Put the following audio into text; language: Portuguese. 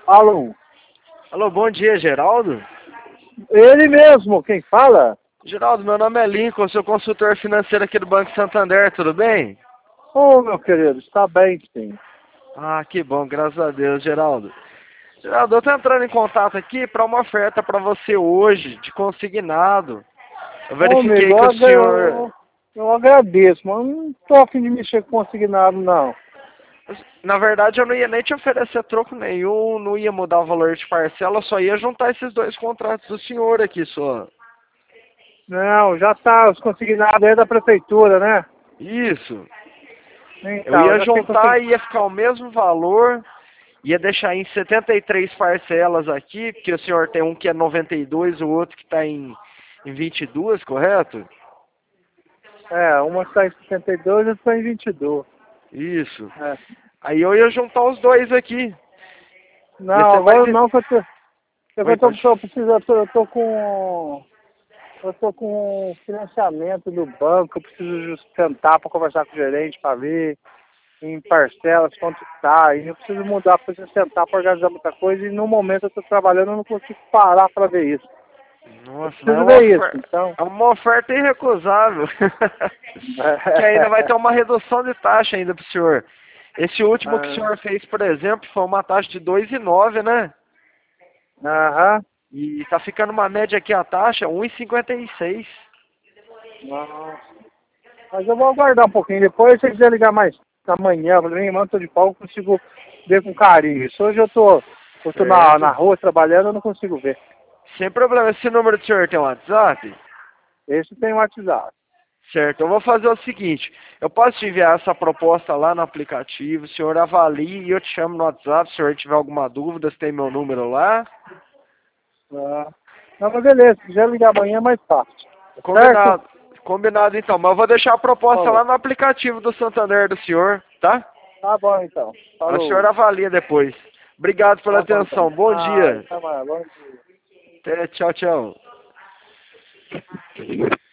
Alô? Alô, bom dia, Geraldo. Ele mesmo, quem fala? Geraldo, meu nome é Lincoln, sou consultor financeiro aqui do Banco Santander, tudo bem? Ô, meu querido, está bem, sim. Ah, que bom, graças a Deus, Geraldo. Geraldo, eu tô entrando em contato aqui para uma oferta para você hoje, de consignado. Eu Ô, amigo, verifiquei que o senhor... eu agradeço, mas eu não tô a fim de mexer com consignado, não. Na verdade, eu não ia nem te oferecer troco nenhum, não ia mudar o valor de parcela, eu só ia juntar esses dois contratos do senhor aqui só. Não, já tá, os consignados aí da prefeitura, né? Isso. Eu Então, ia já tem juntar e ia ficar o mesmo valor, ia deixar em 73 parcelas aqui, porque o senhor tem um que é 92, o outro que está em 22, correto? uma está em 62 e outra está em 22. Isso. É. Aí eu ia juntar os dois aqui. Ia Não, ser mais... agora não, que Oi, pode... tô precisando, eu tô com financiamento do banco, eu preciso sentar para conversar com o gerente para ver em parcelas quanto está. E eu preciso mudar, preciso sentar para organizar muita coisa e no momento eu estou trabalhando, eu não consigo parar para ver isso. Eu Nossa, mas preciso ver isso, então. é uma oferta irrecusável. Que ainda vai ter uma redução de taxa ainda para o senhor. Esse último que o senhor fez, por exemplo, foi uma taxa de 2,9, né? Aham. E tá ficando uma média aqui a taxa 1,56. Nossa. Mas eu vou aguardar um pouquinho. Depois, se você quiser ligar mais amanhã, me manda de pau, eu consigo ver com carinho. Isso hoje eu tô na Certo. rua trabalhando, eu não consigo ver. Sem problema. Esse número do senhor tem um WhatsApp? Esse tem o WhatsApp. Certo. Eu vou fazer o seguinte. Eu posso te enviar essa proposta lá no aplicativo. O senhor avalie e eu te chamo no WhatsApp. Se o senhor tiver alguma dúvida, você tem meu número lá. Ah. Não, mas beleza. Se quiser ligar amanhã é mais fácil. Certo? Combinado. Combinado então. Mas eu vou deixar a proposta Falou. lá no aplicativo do Santander do senhor, tá? Tá bom, então. O senhor Falou. avalia depois. Obrigado pela Tá bom, então. atenção. Bom Ah, dia. tá mais. Bom dia. Até, tchau, tchau.